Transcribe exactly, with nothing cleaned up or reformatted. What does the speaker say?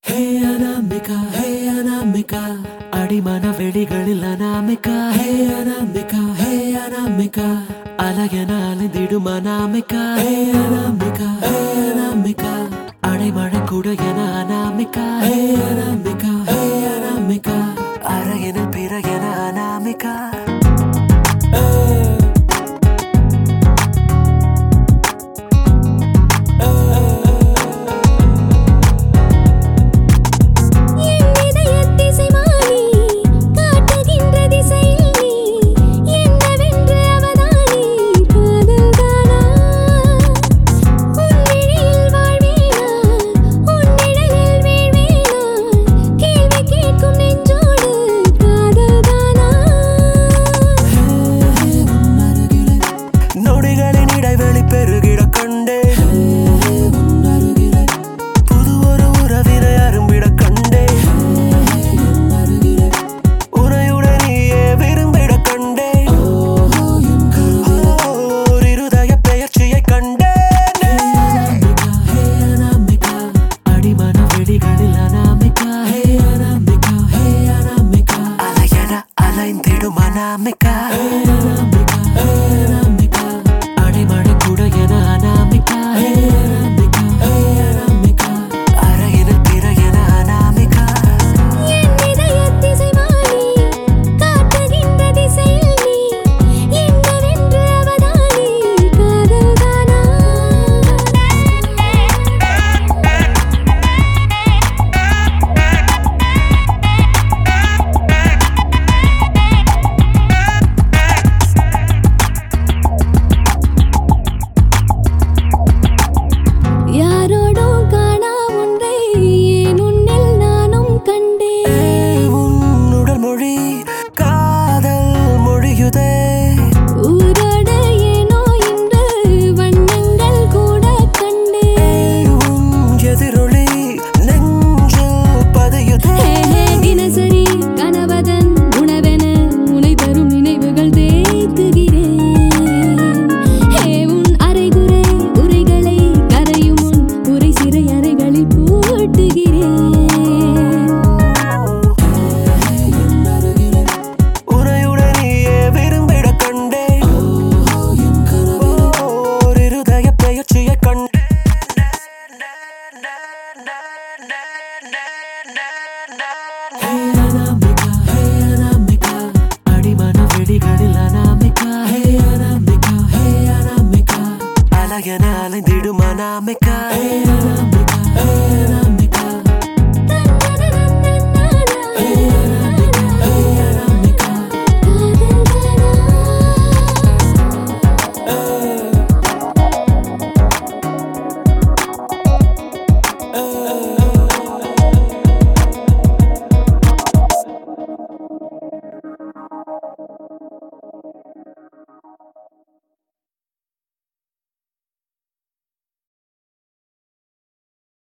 Hey Anamika, hey Anamika, அடிமான வெளிகளில் Anamika. Hey Anamika, hey Anamika, அழகென அலைந்திடும் Anamika. Hey Anamika, hey Anamika, அடைமழை கூட என Anamika. Hey Anamika, hey Anamika, அறையினில் பிற என Anamika. Anamika, hey Anamika, hey Anamika, அடைமழை கூட என Anamika. Hey Anamika, hey Anamika, அறையினில் பிற என அனாமிகா. என் இதயத் திசைமானி காட்டுகின்ற திசையில் நீ என்னவென்று அவதானி காதல்தானா? Hey Anamika, hey Anamika, அடிமான வெளிகளில் Anamika. Hey Anamika, hey Anamika, அழகென